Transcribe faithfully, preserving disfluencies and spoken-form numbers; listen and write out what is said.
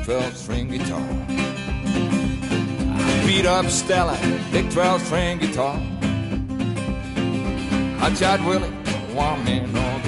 twelve string guitar. I beat up Stella, big twelve string guitar. Hot Shot Willie, one man on